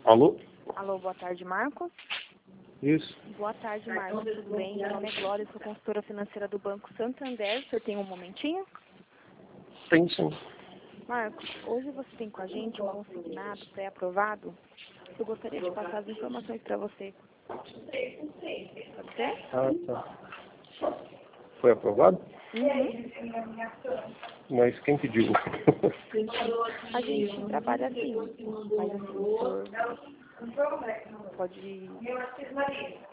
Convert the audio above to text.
Alô? Alô, boa tarde, Marcos. Isso. Boa tarde, Marcos. Tudo bem? Meu nome é Glória, sou consultora financeira do Banco Santander. O senhor tem um momentinho? Tem sim. Marcos, hoje você tem com a gente um consignado pré-aprovado. Eu gostaria de passar as informações para você. Pode ser? Ah, tá. Foi aprovado? Uhum. Mas quem pediu? A gente trabalha assim, mas assim, o senhor pode